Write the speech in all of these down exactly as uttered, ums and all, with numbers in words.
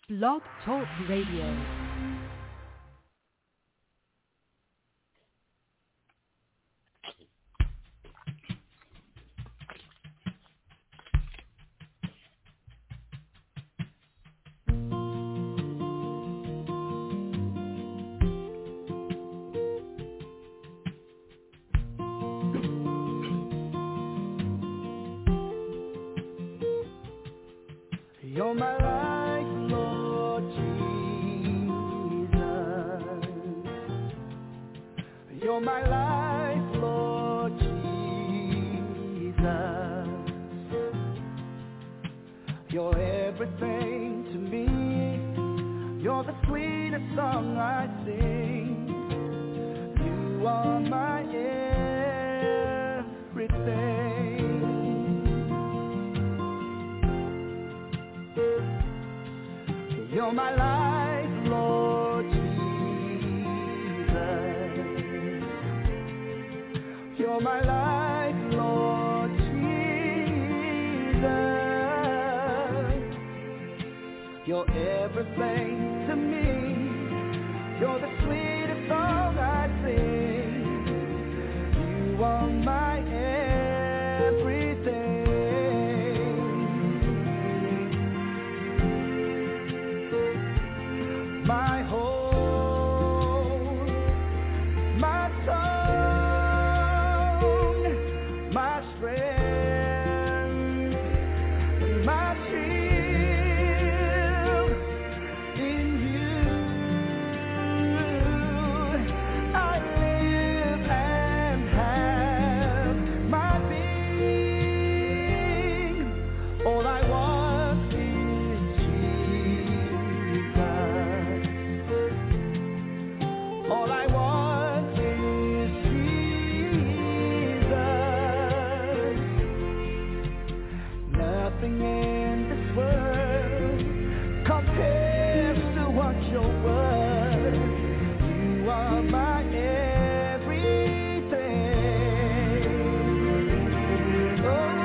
Blog Talk Radio. You're my life, Lord Jesus. You're my life, Lord Jesus. You're everything to me. You're the sweetest song I sing. You are my everything. You're my life, Lord Jesus. You're my life, Lord Jesus. You're everything to me. You're the sweetest song I sing. You are my everything. My hope, my song, my strength, my shield. In you I live and have my being. All I want is Jesus. All I want is Jesus. Nothing in this world compares to what your word. You are my everything. Oh,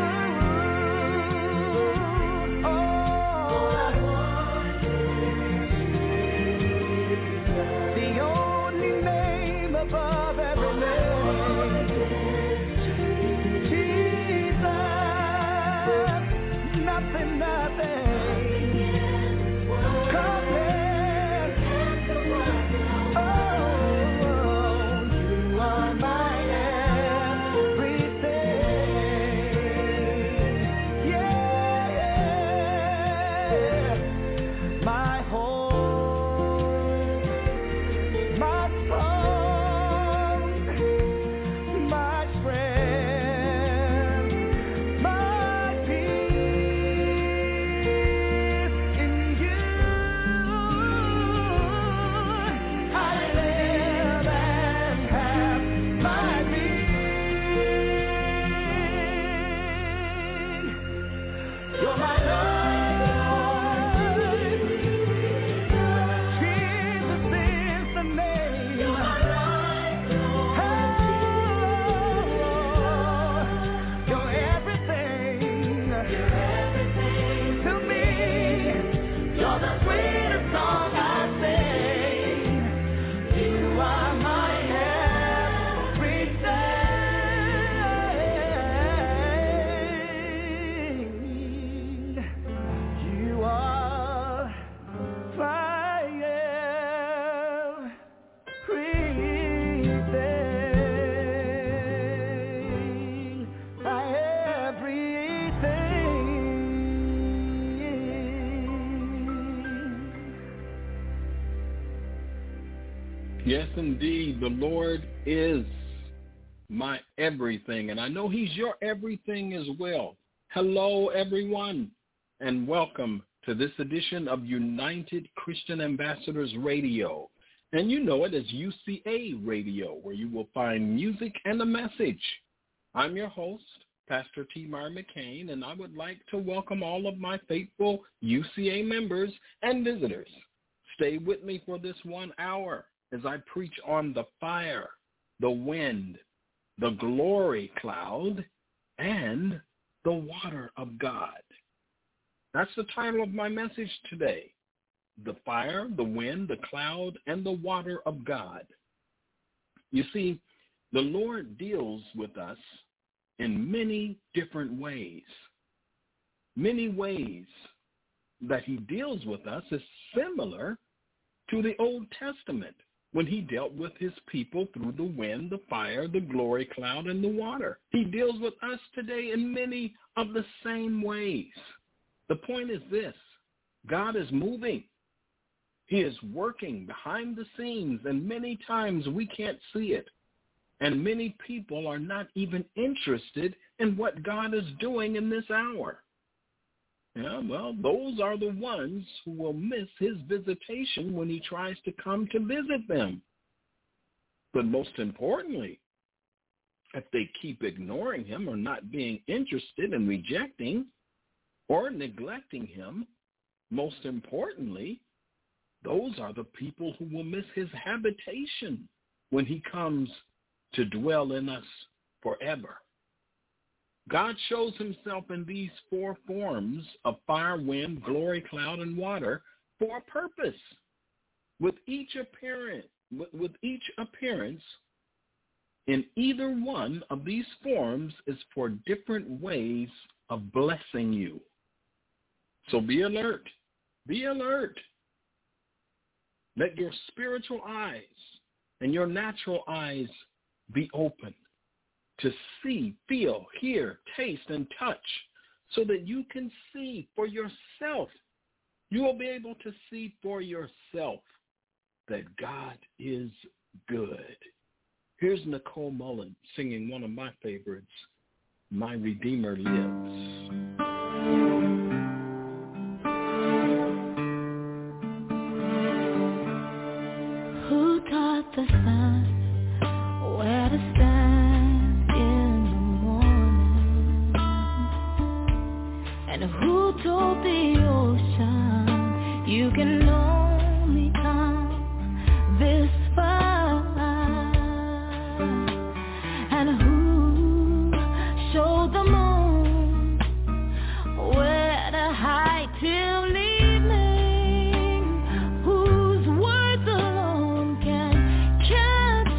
oh, all I want is the only name above every name. Jesus, nothing, nothing compares. Oh, you are my everything. Yeah, my hope, my song, my strength, my peace. In you I live and have my being. You're my life. Jesus is the name. You're my life, you're everything. You're everything to me. You're the sweetest song I sing. You are my everything. You are my everything. My everything. Yes, indeed. The Lord is my everything, and I know he's your everything as well. Hello, everyone, and welcome to this edition of United Christian Ambassadors Radio. And you know it as U C A Radio, where you will find music and a message. I'm your host, Pastor T. Mar McCain, and I would like to welcome all of my faithful U C A members and visitors. Stay with me for this one hour as I preach on the fire, the wind, the glory cloud, and the water of God. That's the title of my message today, the fire, the wind, the cloud, and the water of God. You see, the Lord deals with us in many different ways. Many ways that he deals with us is similar to the Old Testament when he dealt with his people through the wind, the fire, the glory cloud, and the water. He deals with us today in many of the same ways. The point is this: God is moving. He is working behind the scenes, and many times we can't see it. And many people are not even interested in what God is doing in this hour. Yeah, well, those are the ones who will miss his visitation when he tries to come to visit them. But most importantly, if they keep ignoring him or not being interested and rejecting or neglecting him, most importantly, those are the people who will miss his habitation when he comes to dwell in us forever. God shows himself in these four forms of fire, wind, glory, cloud, and water for a purpose. With each appearance, with each appearance in either one of these forms is for different ways of blessing you. So be alert. Be alert. Let your spiritual eyes and your natural eyes be open to see, feel, hear, taste, and touch so that you can see for yourself. You will be able to see for yourself that God is good. Here's Nicole Mullen singing one of my favorites, My Redeemer Lives. Who taught the sun where to stand in the morning? And who told the ocean you can only come this far? And who showed the moon where to hide till evening? Whose words alone can catch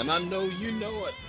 And I know you know it.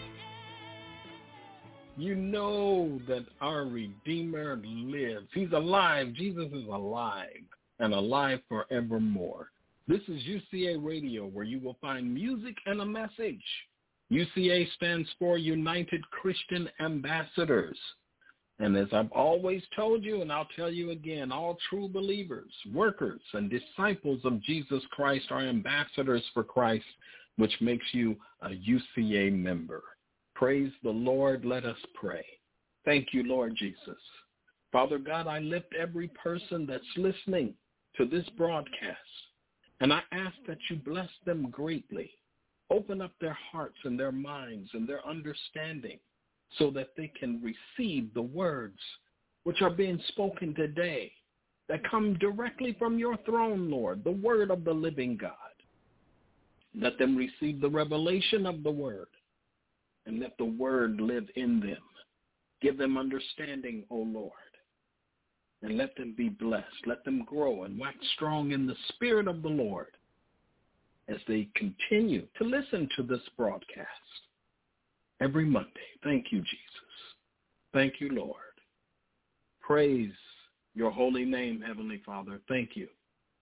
You know that our Redeemer lives. He's alive. Jesus is alive and alive forevermore. This is U C A Radio, where you will find music and a message. U C A stands for United Christian Ambassadors. And as I've always told you, and I'll tell you again, all true believers, workers, and disciples of Jesus Christ are ambassadors for Christ, which makes you a U C A member. Praise the Lord. Let us pray. Thank you, Lord Jesus. Father God, I lift every person that's listening to this broadcast, and I ask that you bless them greatly. Open up their hearts and their minds and their understanding so that they can receive the words which are being spoken today that come directly from your throne, Lord, the word of the living God. Let them receive the revelation of the word, and let the word live in them. Give them understanding, O Lord, and let them be blessed. Let them grow and wax strong in the Spirit of the Lord as they continue to listen to this broadcast every Monday. Thank you, Jesus. Thank you, Lord. Praise your holy name, Heavenly Father. Thank you.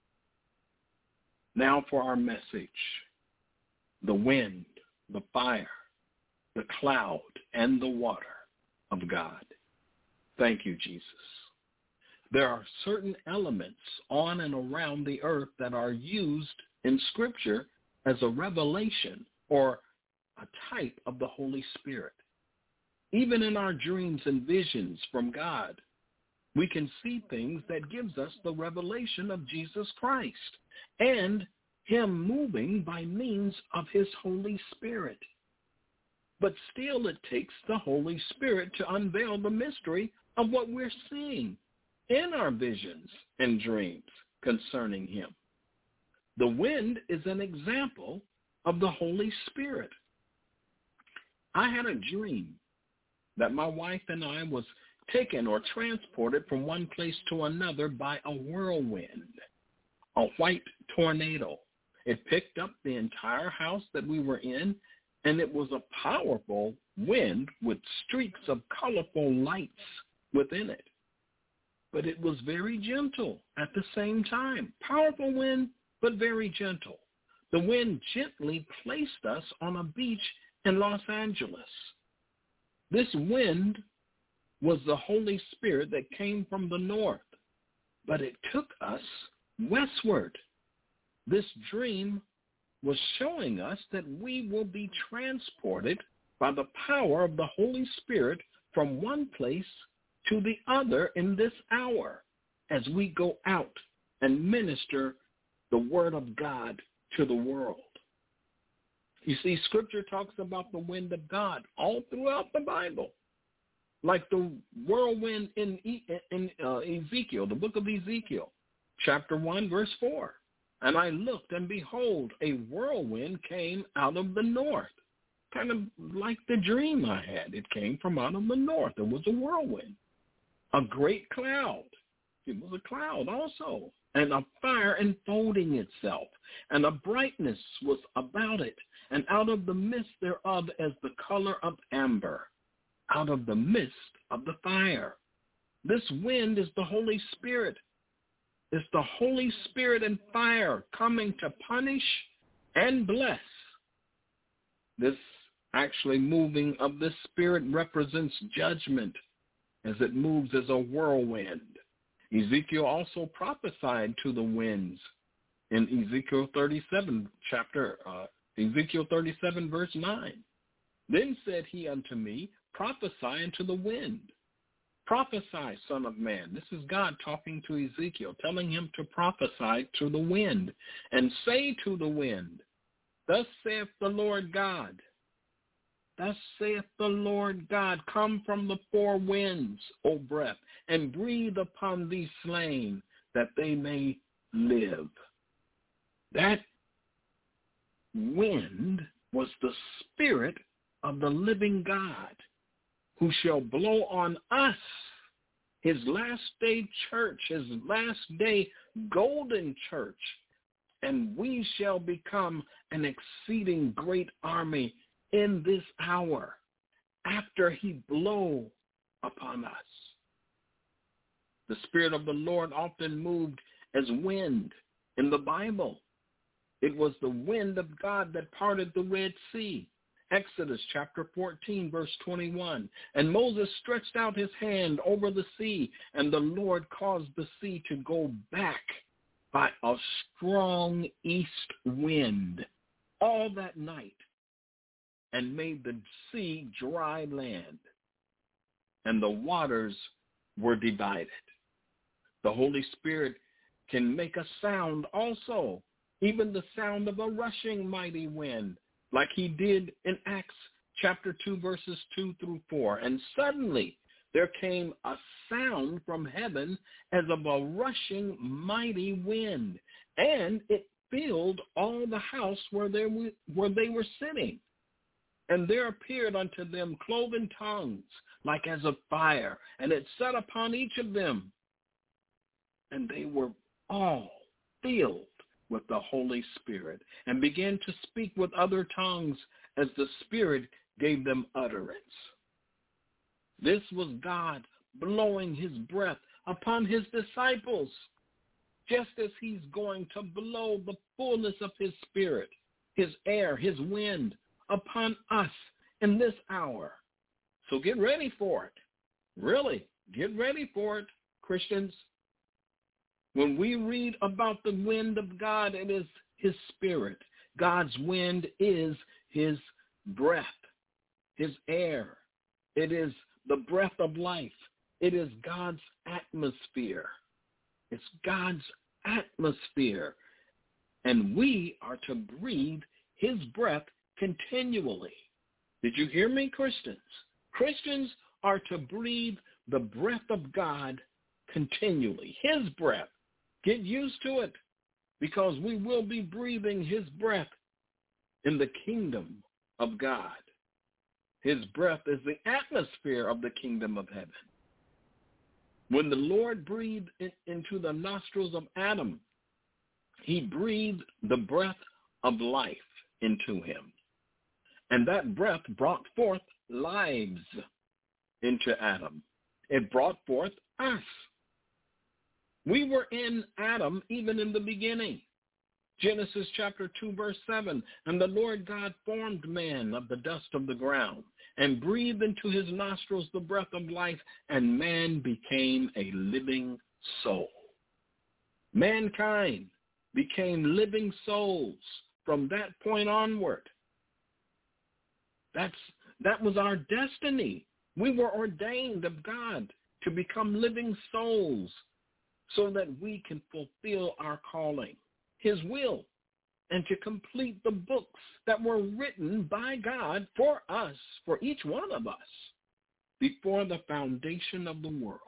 Now for our message: the wind, the fire, the cloud, and the water of God. Thank you, Jesus. There are certain elements on and around the earth that are used in Scripture as a revelation or a type of the Holy Spirit. Even in our dreams and visions from God, we can see things that gives us the revelation of Jesus Christ and him moving by means of his Holy Spirit. But still it takes the Holy Spirit to unveil the mystery of what we're seeing in our visions and dreams concerning him. The wind is an example of the Holy Spirit. I had a dream that my wife and I was taken or transported from one place to another by a whirlwind, a white tornado. It picked up the entire house that we were in, and it was a powerful wind with streaks of colorful lights within it. But it was very gentle at the same time. Powerful wind, but very gentle. The wind gently placed us on a beach in Los Angeles. This wind was the Holy Spirit that came from the north, but it took us westward. This dream was showing us that we will be transported by the power of the Holy Spirit from one place to the other in this hour as we go out and minister the word of God to the world. You see, Scripture talks about the wind of God all throughout the Bible, like the whirlwind in, in uh, Ezekiel, the book of Ezekiel, chapter one, verse four. And I looked, and behold, a whirlwind came out of the north, kind of like the dream I had. It came from out of the north. It was a whirlwind. A great cloud. It was a cloud also. And a fire enfolding itself. And a brightness was about it. And out of the midst thereof as the color of amber. Out of the midst of the fire. This wind is the Holy Spirit. It's the Holy Spirit and fire coming to punish and bless. This actually moving of the Spirit represents judgment as it moves as a whirlwind. Ezekiel also prophesied to the winds in Ezekiel thirty-seven, chapter, uh, Ezekiel thirty-seven, verse nine. Then said he unto me, prophesy unto the wind. Prophesy, son of man. This is God talking to Ezekiel, telling him to prophesy to the wind, and say to the wind, thus saith the Lord God. Thus saith the Lord God, come from the four winds, O breath, and breathe upon these slain, that they may live. That wind was the Spirit of the living God, who shall blow on us, his last day church, his last day golden church, and we shall become an exceeding great army in this hour after he blow upon us. The Spirit of the Lord often moved as wind in the Bible. It was the wind of God that parted the Red Sea. Exodus chapter fourteen, verse twenty-one. And Moses stretched out his hand over the sea, and the Lord caused the sea to go back by a strong east wind all that night, and made the sea dry land, and the waters were divided. The Holy Spirit can make a sound also, even the sound of a rushing mighty wind, like he did in Acts chapter two, verses two through four. And suddenly there came a sound from heaven as of a rushing mighty wind, and it filled all the house where they were, where they were sitting. And there appeared unto them cloven tongues like as of fire, and it sat upon each of them. And they were all filled with the Holy Spirit, and began to speak with other tongues as the Spirit gave them utterance. This was God blowing his breath upon his disciples, just as he's going to blow the fullness of his Spirit, his air, his wind, upon us in this hour. So get ready for it. Really, get ready for it, Christians. When we read about the wind of God, it is his Spirit. God's wind is his breath, his air. It is the breath of life. It is God's atmosphere. It's God's atmosphere. And we are to breathe his breath continually. Did you hear me, Christians? Christians are to breathe the breath of God continually, his breath. Get used to it, because we will be breathing his breath in the kingdom of God. His breath is the atmosphere of the kingdom of heaven. When the Lord breathed into the nostrils of Adam, he breathed the breath of life into him. And that breath brought forth lives into Adam. It brought forth us. We were in Adam even in the beginning. Genesis chapter two, verse seven, and the Lord God formed man of the dust of the ground and breathed into his nostrils the breath of life, and man became a living soul. Mankind became living souls from that point onward. That's, that was our destiny. We were ordained of God to become living souls, so that we can fulfill our calling, his will, and to complete the books that were written by God for us, for each one of us, before the foundation of the world.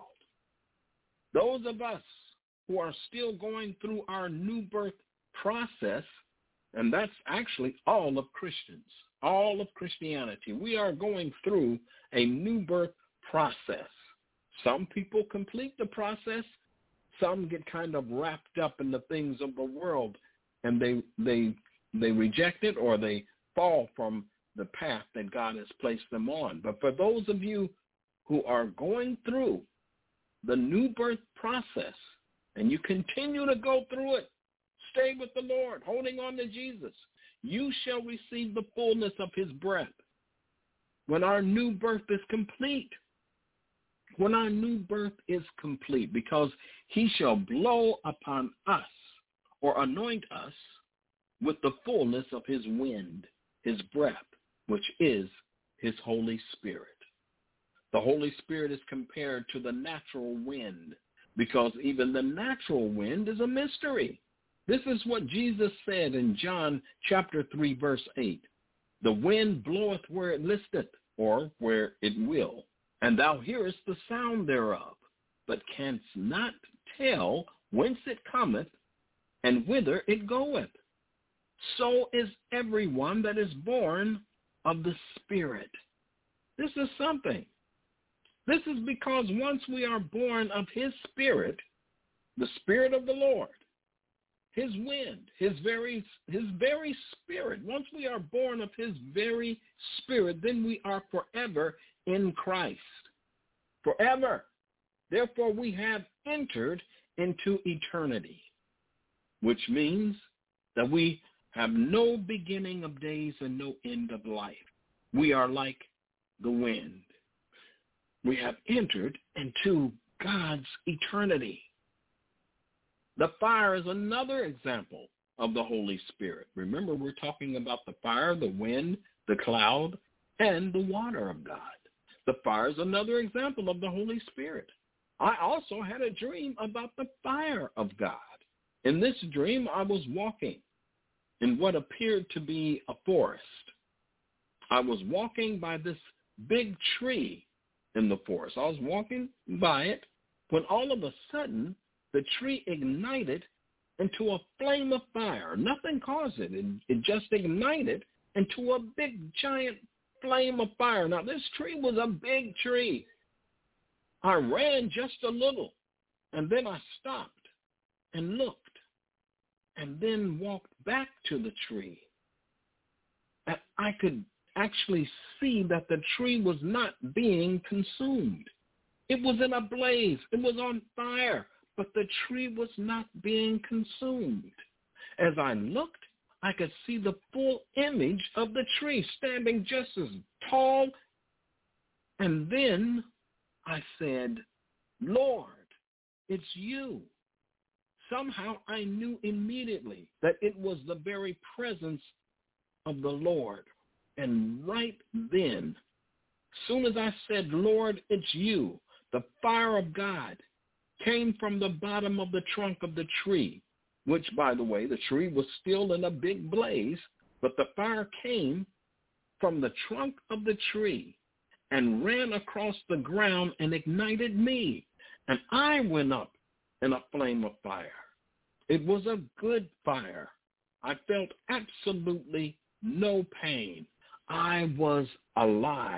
Those of us who are still going through our new birth process, and that's actually all of Christians, all of Christianity, we are going through a new birth process. Some people complete the process. Some get kind of wrapped up in the things of the world, and they they they reject it, or they fall from the path that God has placed them on. But for those of you who are going through the new birth process, and you continue to go through it, stay with the Lord, holding on to Jesus, you shall receive the fullness of his breath when our new birth is complete. When our new birth is complete, because he shall blow upon us, or anoint us, with the fullness of his wind, his breath, which is his Holy Spirit. The Holy Spirit is compared to the natural wind, because even the natural wind is a mystery. This is what Jesus said in John chapter three, verse eight. The wind bloweth where it listeth, or where it will. And thou hearest the sound thereof, but canst not tell whence it cometh and whither it goeth. So is everyone that is born of the Spirit. This is something. This is because once we are born of his Spirit, the Spirit of the Lord, his wind, his very, his very spirit. Once we are born of his very spirit, then we are forever in Christ. Forever. Therefore, we have entered into eternity, which means that we have no beginning of days and no end of life. We are like the wind. We have entered into God's eternity. The fire is another example of the Holy Spirit. Remember, we're talking about the fire, the wind, the cloud, and the water of God. The fire is another example of the Holy Spirit. I also had a dream about the fire of God. In this dream, I was walking in what appeared to be a forest. I was walking by this big tree in the forest. I was walking by it when all of a sudden the tree ignited into a flame of fire. Nothing caused it. It, it just ignited into a big, giant flame of fire. Now, this tree was a big tree. I ran just a little, and then I stopped and looked, and then walked back to the tree. And I could actually see that the tree was not being consumed. It was in a blaze. It was on fire, but the tree was not being consumed. As I looked, I could see the full image of the tree standing just as tall. And then I said, Lord, it's you. Somehow I knew immediately that it was the very presence of the Lord. And right then, as soon as I said, Lord, it's you, the fire of God came from the bottom of the trunk of the tree, which, by the way, the tree was still in a big blaze, but the fire came from the trunk of the tree and ran across the ground and ignited me. And I went up in a flame of fire. It was a good fire. I felt absolutely no pain. I was alive.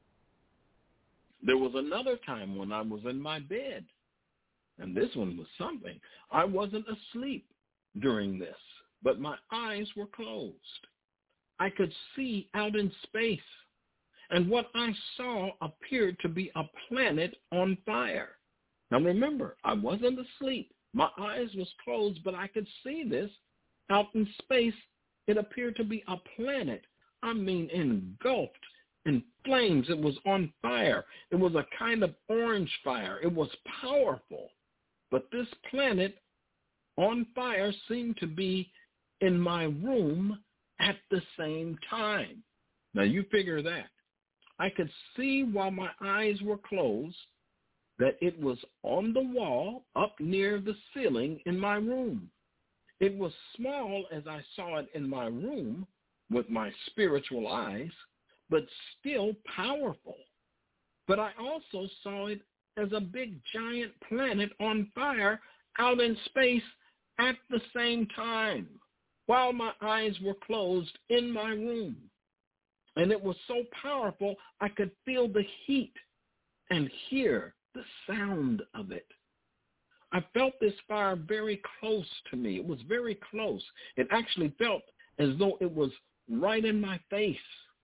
There was another time when I was in my bed, and this one was something. I wasn't asleep during this, but my eyes were closed. I could see out in space, and what I saw appeared to be a planet on fire. Now remember, I wasn't asleep. My eyes was closed, but I could see this out in space. It appeared to be a planet. I mean, engulfed in flames. It was on fire. It was a kind of orange fire. It was powerful. But this planet on fire seemed to be in my room at the same time. Now you figure that. I could see while my eyes were closed that it was on the wall up near the ceiling in my room. It was small as I saw it in my room with my spiritual eyes, but still powerful. But I also saw it as a big giant planet on fire out in space at the same time while my eyes were closed in my room. And it was so powerful I could feel the heat and hear the sound of it. I felt this fire very close to me. It was very close. It actually felt as though it was right in my face.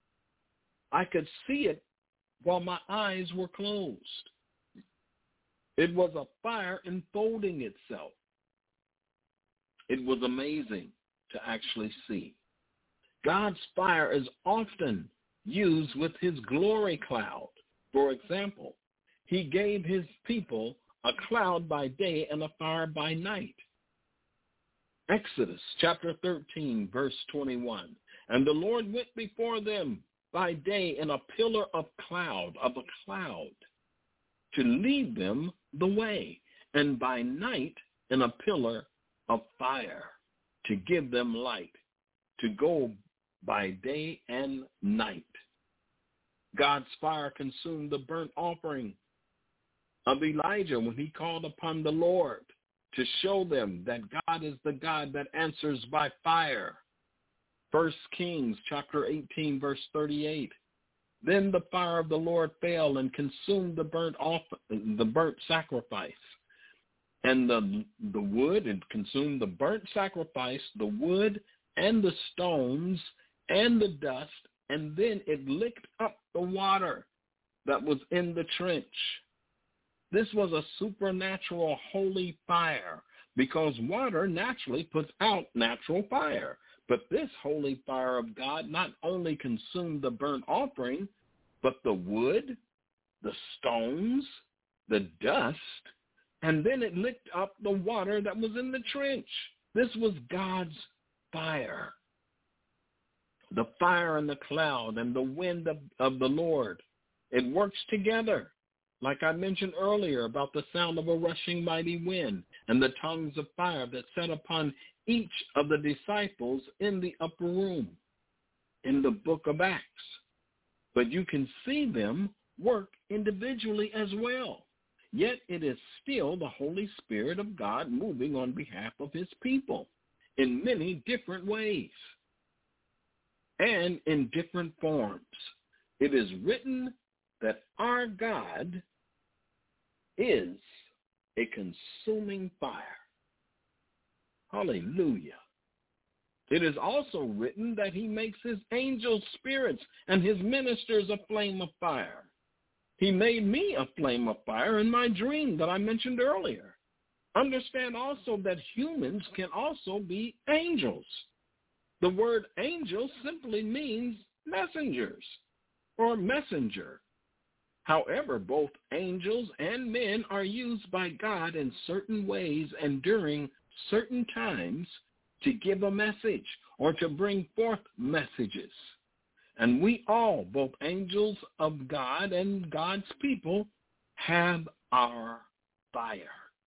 I could see it while my eyes were closed. It was a fire enfolding itself. It was amazing to actually see. God's fire is often used with his glory cloud. For example, he gave his people a cloud by day and a fire by night. Exodus chapter thirteen, verse twenty-one. And the Lord went before them by day in a pillar of cloud, of a cloud, to lead them the way, and by night in a pillar of fire, to give them light, to go by day and night. God's fire consumed the burnt offering of Elijah when he called upon the Lord to show them that God is the God that answers by fire. First Kings chapter eighteen, verse thirty-eight. Then the fire of the Lord fell and consumed the burnt off, the burnt sacrifice, And the the wood, it consumed the burnt sacrifice, the wood and the stones and the dust, and then it licked up the water that was in the trench. This was a supernatural holy fire, because water naturally puts out natural fire. But this holy fire of God not only consumed the burnt offering, but the wood, the stones, the dust, and then it licked up the water that was in the trench. This was God's fire. The fire and the cloud and the wind of, of the Lord. It works together. Like I mentioned earlier about the sound of a rushing mighty wind and the tongues of fire that set upon each of the disciples in the upper room in the book of Acts. But you can see them work individually as well. Yet it is still the Holy Spirit of God moving on behalf of his people in many different ways and in different forms. It is written that our God is a consuming fire. Hallelujah. It is also written that he makes his angels spirits and his ministers a flame of fire. He made me a flame of fire in my dream that I mentioned earlier. Understand also that humans can also be angels. The word angel simply means messengers or messenger. However, both angels and men are used by God in certain ways and during certain times to give a message or to bring forth messages. And we all, both angels of God and God's people, have our fire.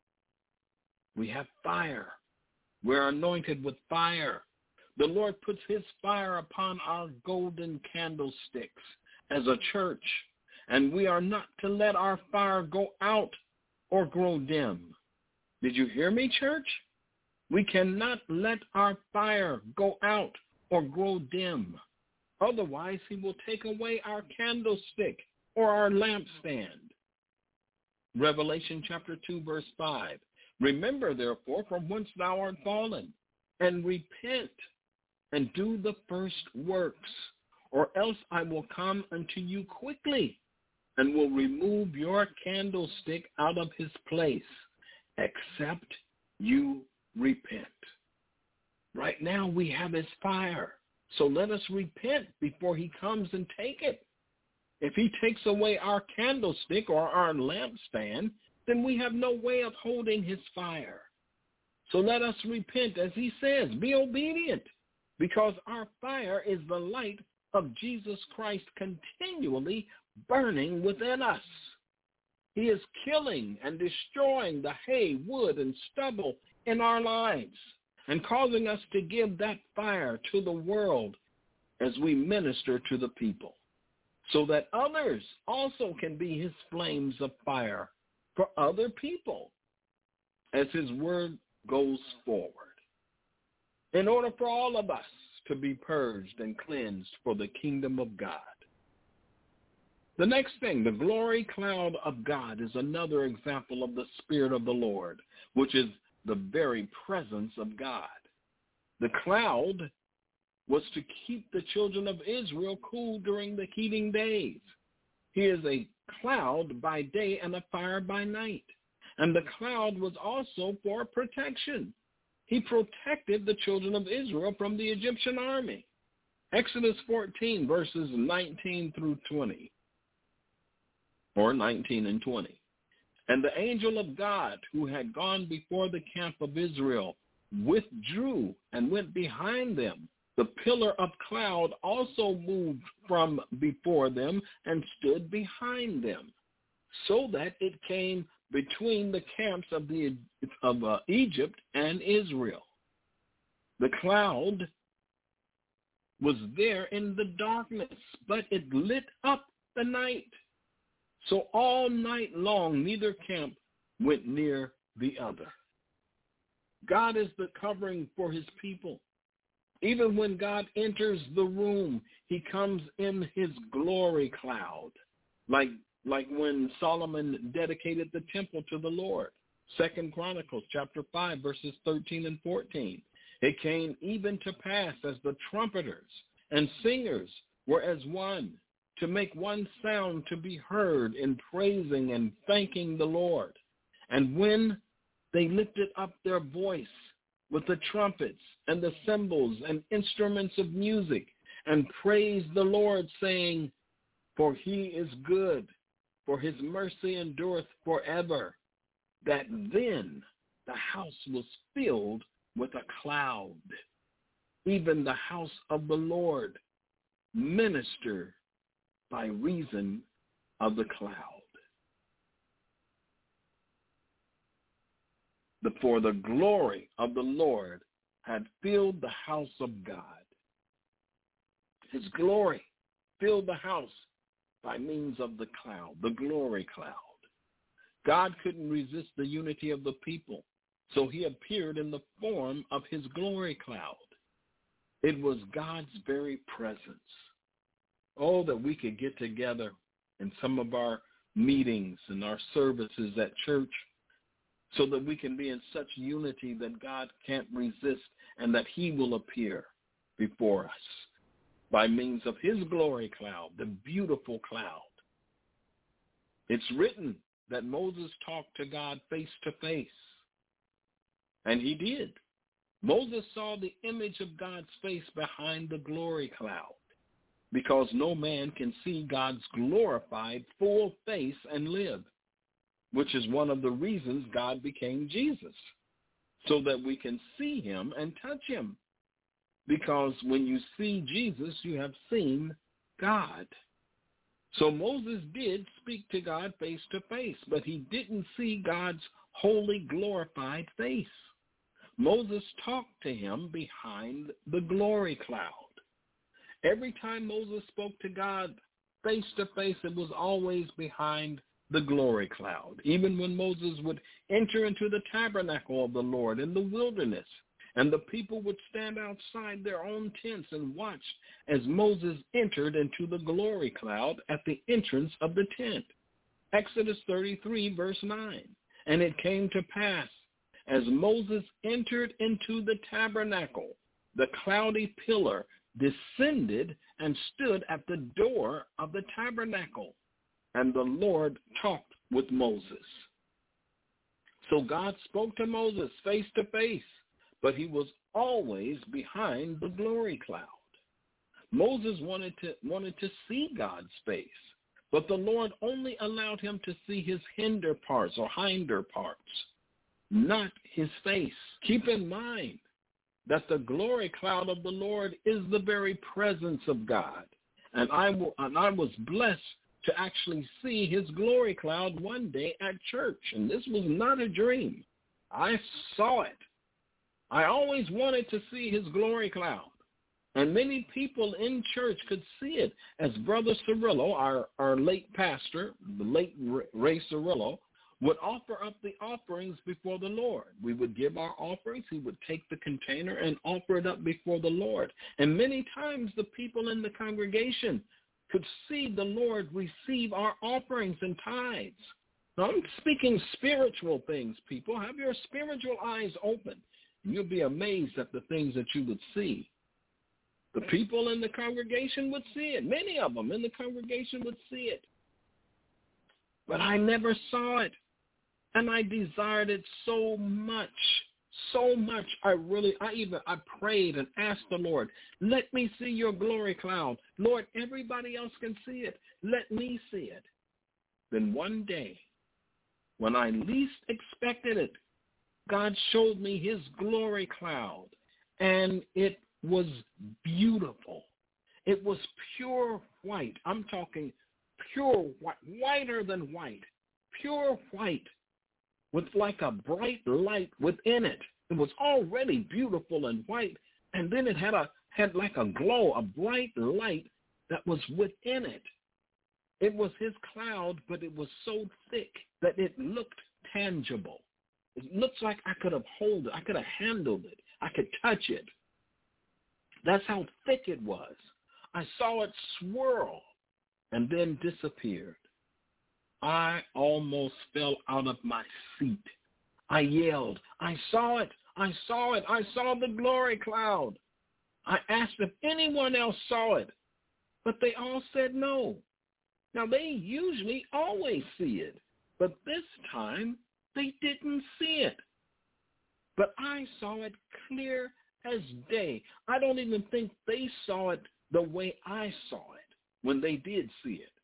We have fire. We're anointed with fire. The Lord puts his fire upon our golden candlesticks as a church, and we are not to let our fire go out or grow dim. Did you hear me, church? We cannot let our fire go out or grow dim. Otherwise, he will take away our candlestick or our lampstand. Revelation chapter two, verse five. Remember, therefore, from whence thou art fallen, and repent, and do the first works, or else I will come unto you quickly, and will remove your candlestick out of his place, except you repent. Right now we have his fire, so let us repent before he comes and take it. If he takes away our candlestick or our lampstand, then we have no way of holding his fire. So let us repent, as he says, be obedient, because our fire is the light of Jesus Christ continually burning within us. He is killing and destroying the hay, wood, and stubble in our lives and causing us to give that fire to the world as we minister to the people, so that others also can be his flames of fire for other people as his word goes forward. In order for all of us to be purged and cleansed for the kingdom of God. The next thing, the glory cloud of God, is another example of the Spirit of the Lord, which is the very presence of God. The cloud was to keep the children of Israel cool during the heating days. He is a cloud by day and a fire by night. And the cloud was also for protection. He protected the children of Israel from the Egyptian army. Exodus fourteen, verses nineteen through twenty, or nineteen and twenty. And the angel of God, who had gone before the camp of Israel, withdrew and went behind them. The pillar of cloud also moved from before them and stood behind them, so that it came between the camps of the of uh, Egypt and Israel. The cloud was there in the darkness, but it lit up the night. So all night long, neither camp went near the other. God is the covering for his people. Even when God enters the room, he comes in his glory cloud, like, like when Solomon dedicated the temple to the Lord. Second Chronicles chapter five, verses thirteen and fourteen. It came even to pass as the trumpeters and singers were as one, to make one sound to be heard in praising and thanking the Lord. And when they lifted up their voice with the trumpets and the cymbals and instruments of music and praised the Lord, saying, for he is good, for his mercy endureth forever, that then the house was filled with a cloud. Even the house of the Lord ministered by reason of the cloud. The, for the glory of the Lord had filled the house of God. His glory filled the house by means of the cloud, the glory cloud. God couldn't resist the unity of the people, so he appeared in the form of his glory cloud. It was God's very presence. Oh, that we could get together in some of our meetings and our services at church so that we can be in such unity that God can't resist and that he will appear before us by means of his glory cloud, the beautiful cloud. It's written that Moses talked to God face to face, and he did. Moses saw the image of God's face behind the glory cloud, because no man can see God's glorified full face and live, which is one of the reasons God became Jesus, so that we can see him and touch him. Because when you see Jesus, you have seen God. So Moses did speak to God face to face, but he didn't see God's holy, glorified face. Moses talked to him behind the glory cloud. Every time Moses spoke to God face to face, it was always behind the glory cloud. Even when Moses would enter into the tabernacle of the Lord in the wilderness, and the people would stand outside their own tents and watch as Moses entered into the glory cloud at the entrance of the tent. Exodus thirty-three, verse nine. And it came to pass, as Moses entered into the tabernacle, the cloudy pillar descended and stood at the door of the tabernacle, and the Lord talked with Moses. So God spoke to Moses face to face, but he was always behind the glory cloud. Moses wanted to wanted to see God's face, but the Lord only allowed him to see his hinder parts or hinder parts, not his face. Keep in mind that the glory cloud of the Lord is the very presence of God. And I, will, and I was blessed to actually see his glory cloud one day at church. And this was not a dream. I saw it. I always wanted to see his glory cloud. And many people in church could see it, as Brother Cirillo, our, our late pastor, the late Ray Cirillo, would offer up the offerings before the Lord. We would give our offerings. He would take the container and offer it up before the Lord. And many times the people in the congregation could see the Lord receive our offerings and tithes. Now, I'm speaking spiritual things, people. Have your spiritual eyes open. You'll be amazed at the things that you would see. The people in the congregation would see it. Many of them in the congregation would see it. But I never saw it. And I desired it so much, so much. I really, I even, I prayed and asked the Lord, let me see your glory cloud. Lord, everybody else can see it. Let me see it. Then one day, when I least expected it, God showed me his glory cloud, and it was beautiful. It was pure white. I'm talking pure white, whiter than white, pure white, with like a bright light within it. It was already beautiful and white, and then it had a had like a glow, a bright light that was within it. It was his cloud, but it was so thick that it looked tangible. It looks like I could have held it. I could have handled it. I could touch it. That's how thick it was. I saw it swirl and then disappeared. I almost fell out of my seat. I yelled, I saw it, I saw it, I saw the glory cloud. I asked if anyone else saw it, but they all said no. Now, they usually always see it, but this time they didn't see it. But I saw it clear as day. I don't even think they saw it the way I saw it when they did see it.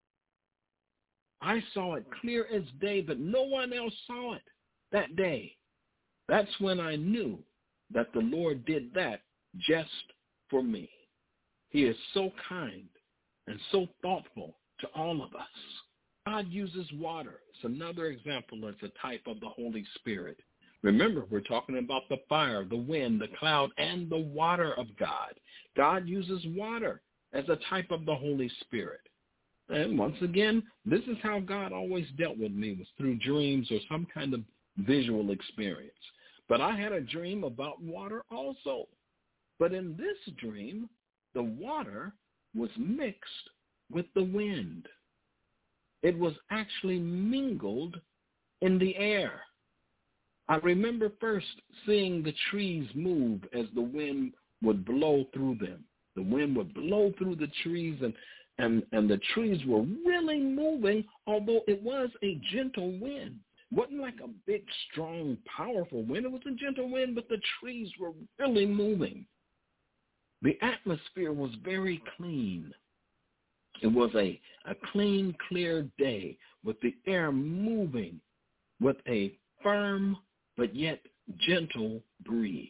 I saw it clear as day, but no one else saw it that day. That's when I knew that the Lord did that just for me. He is so kind and so thoughtful to all of us. God uses water. It's another example as a type of the Holy Spirit. Remember, we're talking about the fire, the wind, the cloud, and the water of God. God uses water as a type of the Holy Spirit. And once again, this is how God always dealt with me, was through dreams or some kind of visual experience. But I had a dream about water also. But in this dream, the water was mixed with the wind. It was actually mingled in the air. I remember first seeing the trees move as the wind would blow through them. The wind would blow through the trees, and, and, and the trees were really moving, although it was a gentle wind. It wasn't like a big, strong, powerful wind. It was a gentle wind, but the trees were really moving. The atmosphere was very clean. It was a, a clean, clear day with the air moving with a firm but yet gentle breeze.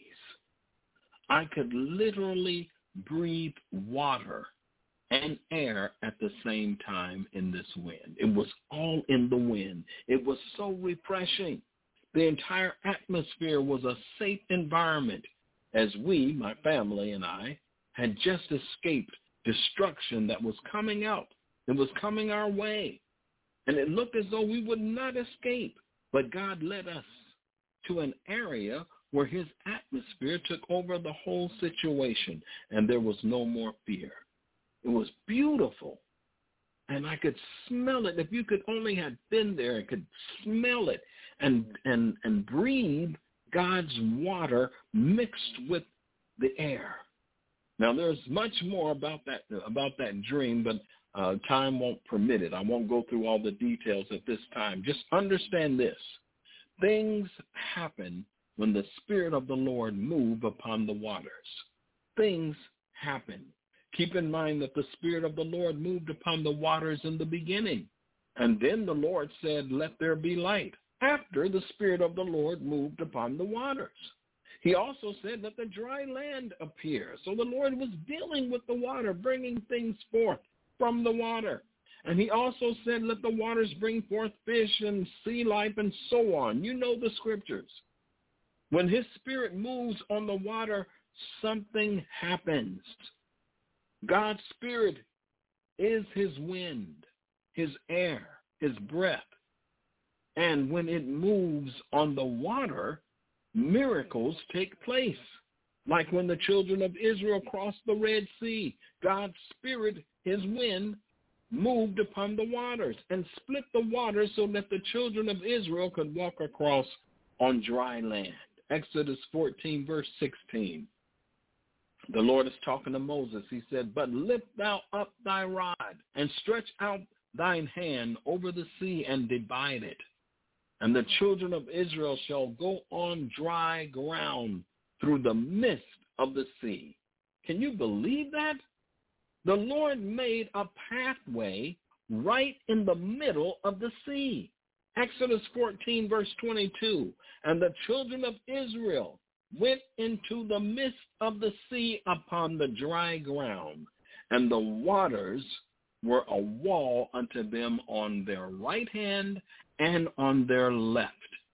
I could literally breathe water and air at the same time in this wind. It was all in the wind. It was so refreshing. The entire atmosphere was a safe environment as we, my family and I, had just escaped destruction that was coming out. It was coming our way. And it looked as though we would not escape. But God led us to an area where his atmosphere took over the whole situation, and there was no more fear. It was beautiful. And I could smell it. If you could only have been there and could smell it and, and, and breathe God's water mixed with the air. Now, there's much more about that about that dream, but uh, time won't permit it. I won't go through all the details at this time. Just understand this. Things happen when the Spirit of the Lord moves upon the waters. Things happen. Keep in mind that the Spirit of the Lord moved upon the waters in the beginning. And then the Lord said, let there be light, after the Spirit of the Lord moved upon the waters. He also said, let the dry land appear. So the Lord was dealing with the water, bringing things forth from the water. And he also said, let the waters bring forth fish and sea life and so on. You know the scriptures. When his Spirit moves on the water, something happens. God's Spirit is his wind, his air, his breath. And when it moves on the water, miracles take place. Like when the children of Israel crossed the Red Sea, God's Spirit, his wind, moved upon the waters and split the waters so that the children of Israel could walk across on dry land. Exodus fourteen, verse sixteen. The Lord is talking to Moses. He said, but lift thou up thy rod and stretch out thine hand over the sea and divide it. And the children of Israel shall go on dry ground through the midst of the sea. Can you believe that? The Lord made a pathway right in the middle of the sea. Exodus fourteen, verse twenty-two. And the children of Israel went into the midst of the sea upon the dry ground, and the waters were a wall unto them on their right hand and on their left.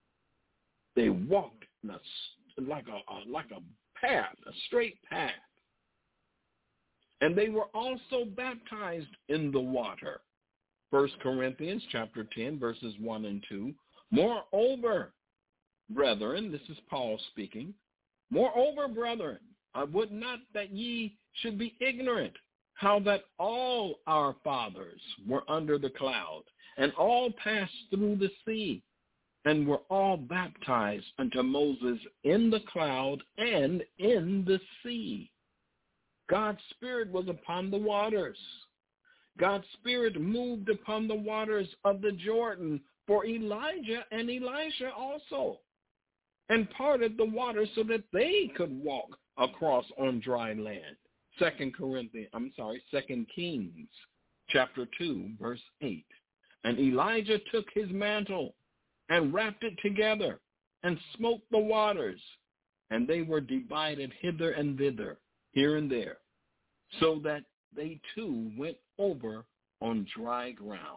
They walked in a, like a, a like a path, a straight path. And they were also baptized in the water. First Corinthians chapter ten, verses one and two. Moreover, brethren, this is Paul speaking. Moreover, brethren, I would not that ye should be ignorant how that all our fathers were under the cloud, and all passed through the sea, and were all baptized unto Moses in the cloud and in the sea. God's Spirit was upon the waters. God's Spirit moved upon the waters of the Jordan for Elijah and Elisha also, and parted the waters so that they could walk across on dry land. Second Corinthians, I'm sorry, Second Kings, chapter two, verse eight. And Elijah took his mantle and wrapped it together and smote the waters, and they were divided hither and thither, here and there, so that they too went over on dry ground.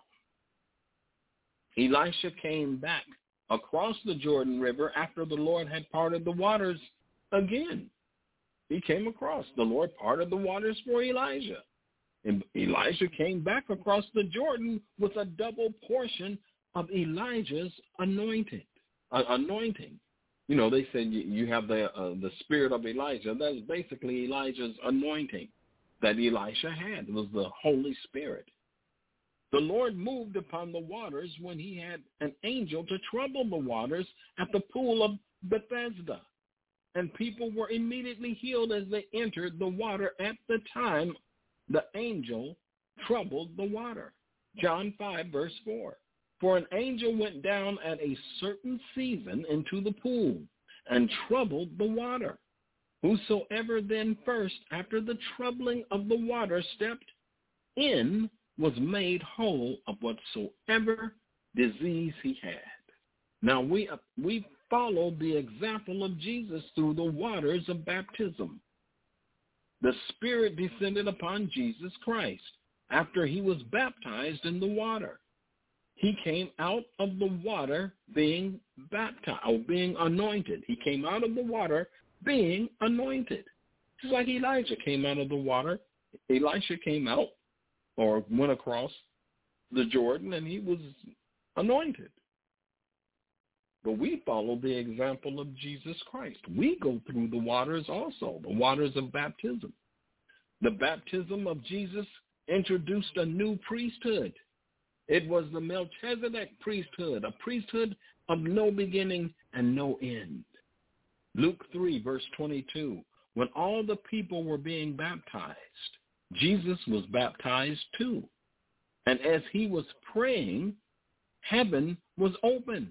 Elisha came back across the Jordan River after the Lord had parted the waters again. He came across. The Lord parted the waters for Elijah. And Elisha came back across the Jordan with a double portion of Elijah's anointed, uh, anointing. You know, they said you, you have the uh, the spirit of Elijah. That's basically Elijah's anointing that Elisha had. It was the Holy Spirit. The Lord moved upon the waters when he had an angel to trouble the waters at the pool of Bethesda. And people were immediately healed as they entered the water at the time the angel troubled the water. John five, verse four. For an angel went down at a certain season into the pool and troubled the water. Whosoever then first, after the troubling of the water, stepped in was made whole of whatsoever disease he had. Now we we followed the example of Jesus through the waters of baptism. The Spirit descended upon Jesus Christ after he was baptized in the water. He came out of the water being baptized, or being anointed. He came out of the water being anointed. Just like Elijah came out of the water. Elisha came out or went across the Jordan and he was anointed. But we follow the example of Jesus Christ. We go through the waters also, the waters of baptism. The baptism of Jesus introduced a new priesthood. It was the Melchizedek priesthood, a priesthood of no beginning and no end. Luke three, verse twenty-two, when all the people were being baptized, Jesus was baptized too. And as he was praying, heaven was opened.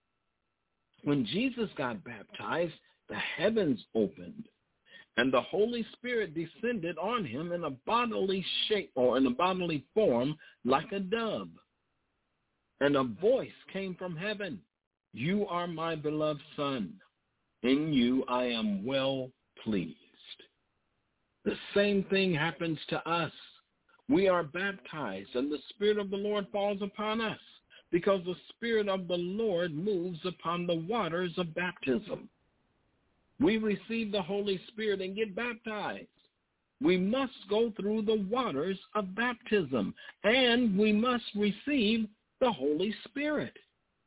When Jesus got baptized, the heavens opened, and the Holy Spirit descended on him in a bodily shape or in a bodily form like a dove. And a voice came from heaven, "You are my beloved Son. In you I am well pleased." The same thing happens to us. We are baptized, and the Spirit of the Lord falls upon us, because the Spirit of the Lord moves upon the waters of baptism. We receive the Holy Spirit and get baptized. We must go through the waters of baptism, and we must receive the Holy Spirit.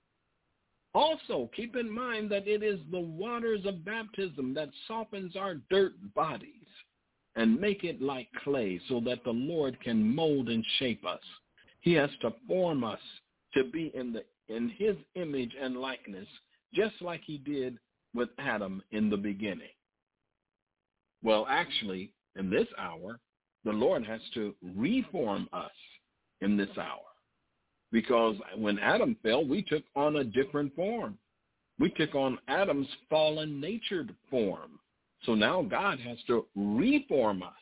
Also, keep in mind that it is the waters of baptism that softens our dirt bodies and make it like clay so that the Lord can mold and shape us. He has to form us to be in the in his image and likeness, just like he did with Adam in the beginning. Well, actually, in this hour, the Lord has to reform us in this hour. Because when Adam fell, we took on a different form. We took on Adam's fallen natured form. So now God has to reform us.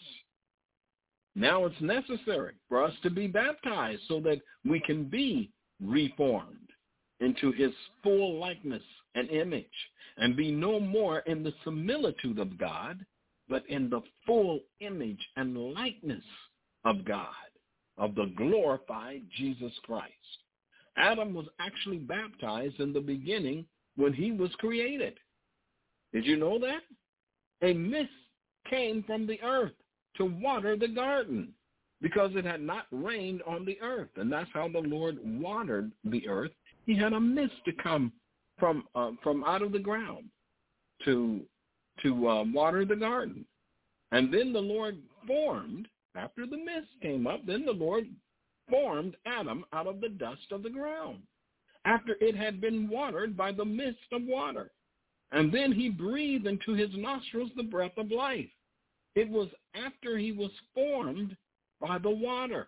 Now it's necessary for us to be baptized so that we can be reformed into his full likeness and image and be no more in the similitude of God, but in the full image and likeness of God, of the glorified Jesus Christ. Adam was actually baptized in the beginning when he was created. Did you know that? A mist came from the earth to water the garden because it had not rained on the earth. And that's how the Lord watered the earth. He had a mist to come from uh, from out of the ground to, to uh, water the garden. And then the Lord formed, after the mist came up, then the Lord formed Adam out of the dust of the ground. after it had been watered by the mist of water. And then he breathed into his nostrils the breath of life. It was after he was formed by the water.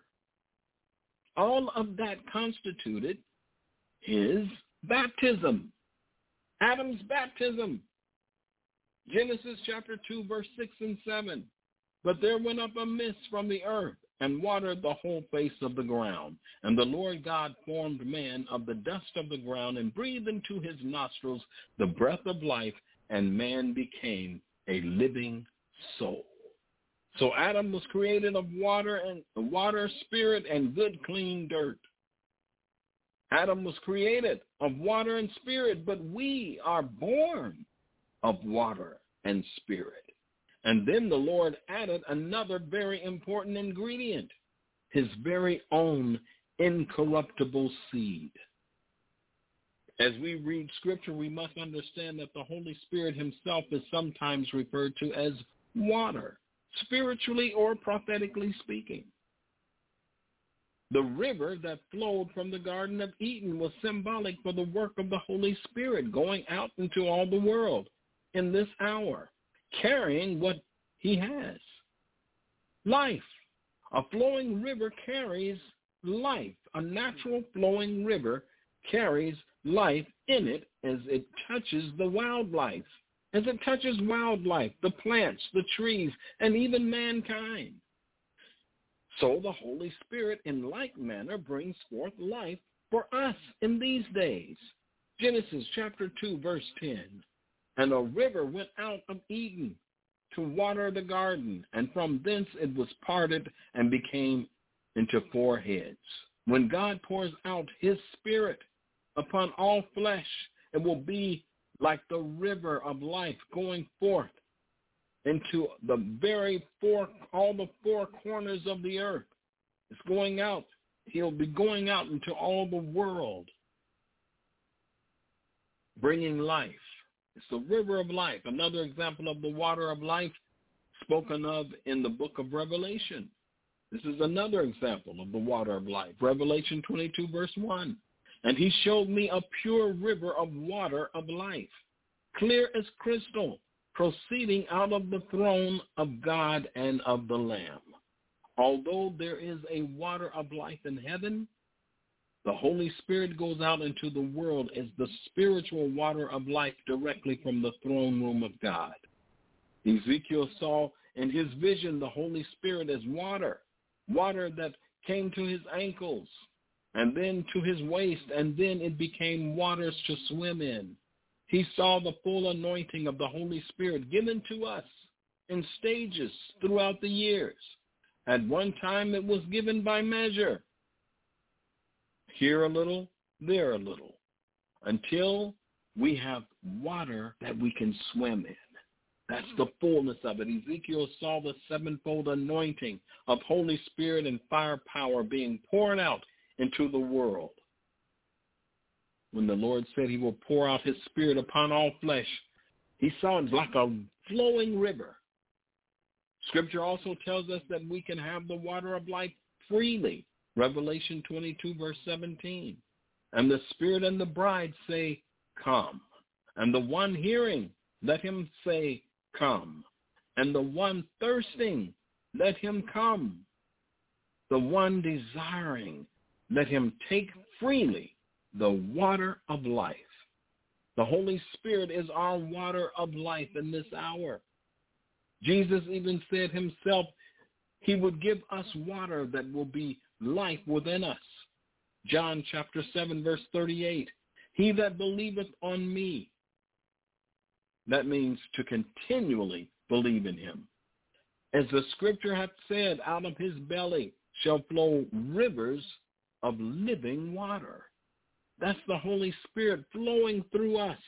All of that constituted his baptism, Adam's baptism. Genesis chapter two, verse six and seven. But there went up a mist from the earth and watered the whole face of the ground. And the Lord God formed man of the dust of the ground and breathed into his nostrils the breath of life, and man became a living soul. So Adam was created of water and water, spirit, and good, clean dirt. Adam was created of water and spirit, but we are born of water and spirit. And then the Lord added another very important ingredient, his very own incorruptible seed. As we read Scripture, we must understand that the Holy Spirit himself is sometimes referred to as water, spiritually or prophetically speaking. The river that flowed from the Garden of Eden was symbolic for the work of the Holy Spirit going out into all the world in this hour, carrying what he has, life. A flowing river carries life. A natural flowing river carries life in it as it touches the wildlife, as it touches wildlife, the plants, the trees, and even mankind. So the Holy Spirit in like manner brings forth life for us in these days. Genesis chapter two, verse ten. And a river went out of Eden to water the garden, and from thence it was parted and became into four heads. When God pours out his Spirit upon all flesh, it will be like the river of life going forth into the very four, all the four corners of the earth. It's going out. He'll be going out into all the world, bringing life. It's the river of life. Another example of the water of life spoken of in the book of Revelation. This is another example of the water of life. Revelation twenty-two, verse one. And he showed me a pure river of water of life, clear as crystal, proceeding out of the throne of God and of the Lamb. Although there is a water of life in heaven, the Holy Spirit goes out into the world as the spiritual water of life directly from the throne room of God. Ezekiel saw in his vision the Holy Spirit as water, water that came to his ankles and then to his waist, and then it became waters to swim in. He saw the full anointing of the Holy Spirit given to us in stages throughout the years. At one time it was given by measure, here a little, there a little, until we have water that we can swim in. That's the fullness of it. Ezekiel saw the sevenfold anointing of Holy Spirit and fire power being poured out into the world. When the Lord said he will pour out his Spirit upon all flesh, he saw it like a flowing river. Scripture also tells us that we can have the water of life freely. Revelation twenty-two, verse seventeen. And the Spirit and the bride say, come. And the one hearing, let him say, come. And the one thirsting, let him come. The one desiring, let him take freely the water of life. The Holy Spirit is our water of life in this hour. Jesus even said himself he would give us water that will be life within us. John chapter seven, verse thirty-eight. He that believeth on me, that means to continually believe in him. As the scripture hath said, out of his belly shall flow rivers of living water. That's the Holy Spirit flowing through us.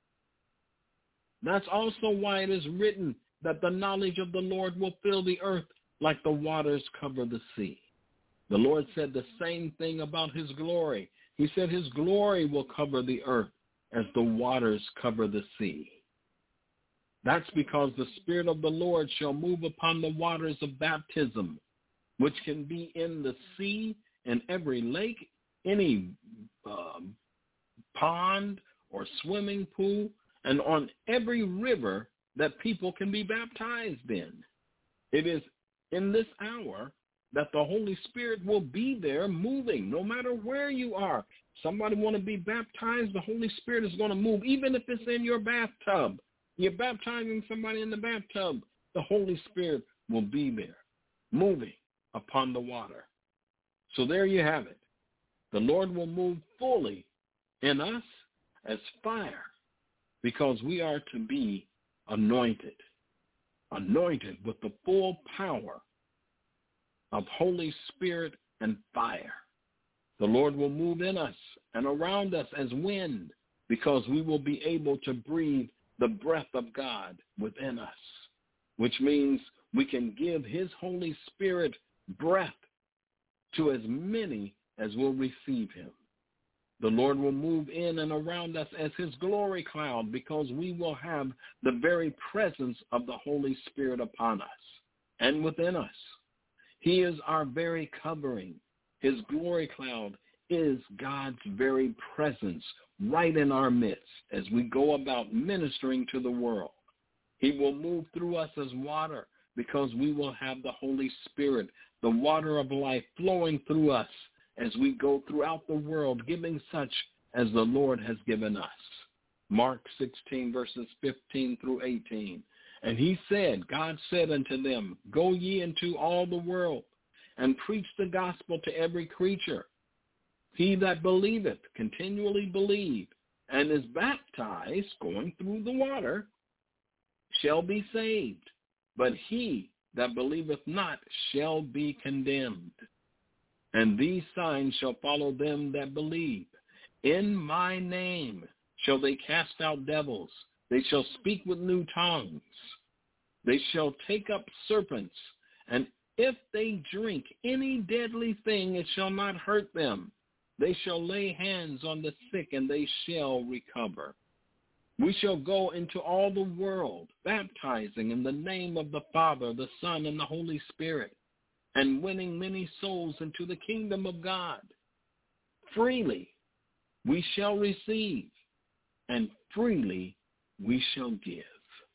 That's also why it is written that the knowledge of the Lord will fill the earth like the waters cover the sea. The Lord said the same thing about his glory. He said his glory will cover the earth as the waters cover the sea. That's because the Spirit of the Lord shall move upon the waters of baptism, which can be in the sea, in every lake, any um, pond or swimming pool, and on every river that people can be baptized in. It is in this hour that the Holy Spirit will be there moving no matter where you are. Somebody want to be baptized, the Holy Spirit is going to move, even if it's in your bathtub. You're baptizing somebody in the bathtub, the Holy Spirit will be there, moving upon the water. So there you have it. The Lord will move fully in us as fire because we are to be anointed, anointed with the full power of Holy Spirit and fire. The Lord will move in us and around us as wind because we will be able to breathe the breath of God within us, which means we can give his Holy Spirit breath to as many as will receive him. The Lord will move in and around us as his glory cloud because we will have the very presence of the Holy Spirit upon us and within us. He is our very covering. His glory cloud is God's very presence right in our midst as we go about ministering to the world. He will move through us as water because we will have the Holy Spirit, the water of life flowing through us as we go throughout the world, giving such as the Lord has given us. Mark sixteen, verses fifteen through eighteen. And he said, God said unto them, go ye into all the world and preach the gospel to every creature. He that believeth, continually believe, and is baptized, going through the water, shall be saved. But he that believeth not shall be condemned. And these signs shall follow them that believe. In my name shall they cast out devils. They shall speak with new tongues. They shall take up serpents. And if they drink any deadly thing, it shall not hurt them. They shall lay hands on the sick, and they shall recover. We shall go into all the world, baptizing in the name of the Father, the Son, and the Holy Spirit, and winning many souls into the kingdom of God. Freely we shall receive, and freely we shall give.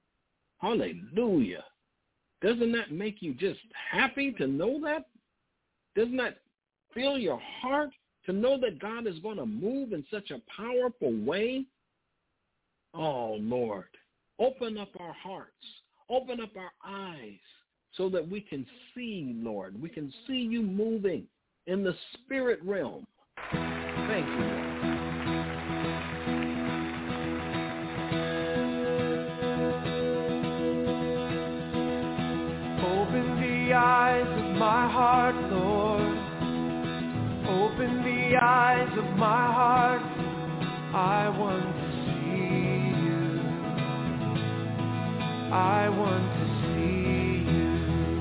Hallelujah. Doesn't that make you just happy to know that? Doesn't that fill your heart to know that God is going to move in such a powerful way? Oh, Lord, open up our hearts, open up our eyes so that we can see, Lord. We can see you moving in the spirit realm. Thank you, Lord. Open the eyes of my heart, Lord. Open the eyes of my heart. I want to see you. I want to see you.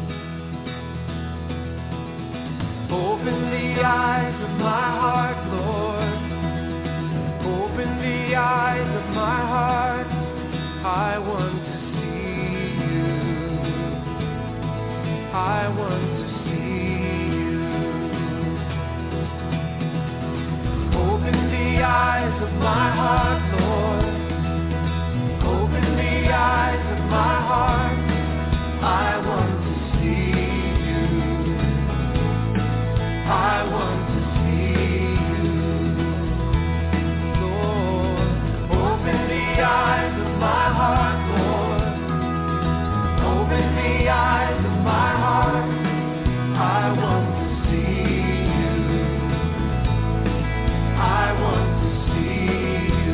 Open the eyes of my heart, Lord. Open the eyes of my heart. I want to see you. I want to see you. Open the eyes of my heart, Lord. Open the eyes of my heart. I want to see you. I want to see you. Lord, open the eyes of my heart, Lord. Open the eyes of my heart. I want to see you. I want to see you.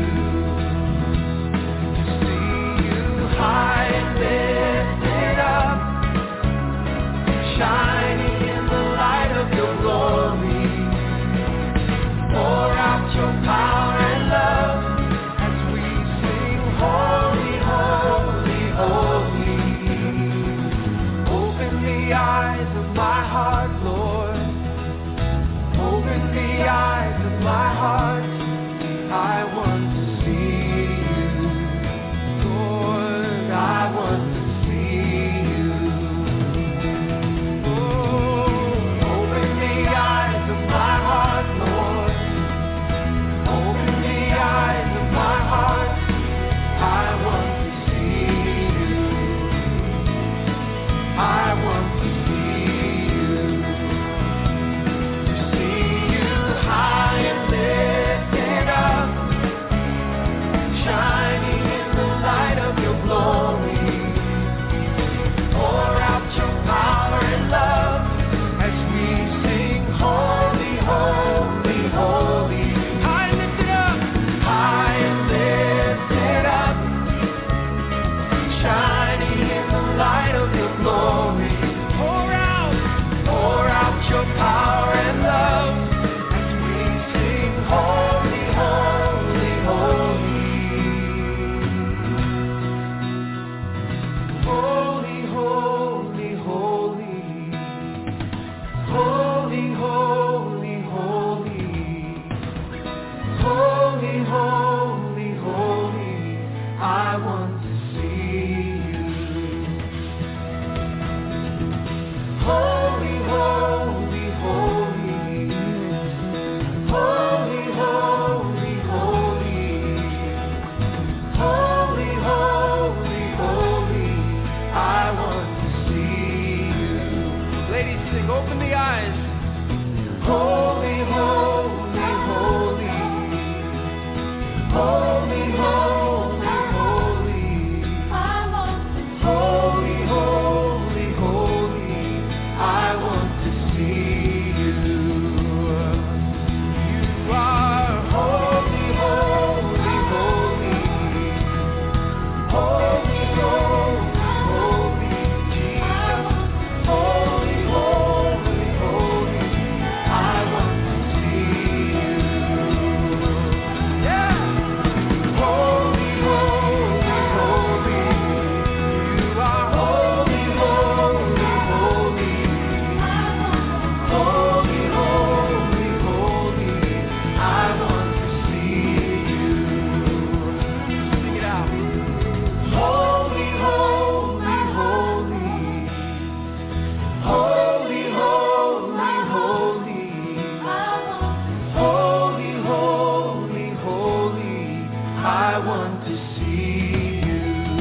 I want to see you.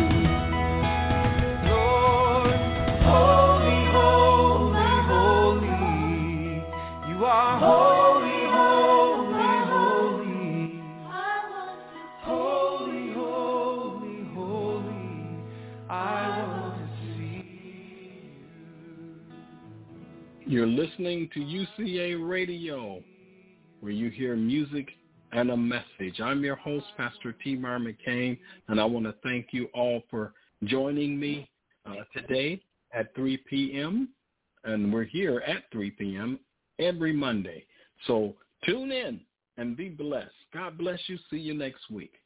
Lord, holy, holy, holy. You are holy, holy, holy. Holy, holy, holy. I want to see you. You're listening to U C A Radio, where you hear music and a message. I'm your host, Pastor T-Mar McCain, and I want to thank you all for joining me uh, today at three p.m., and we're here at three p.m. every Monday. So tune in and be blessed. God bless you. See you next week.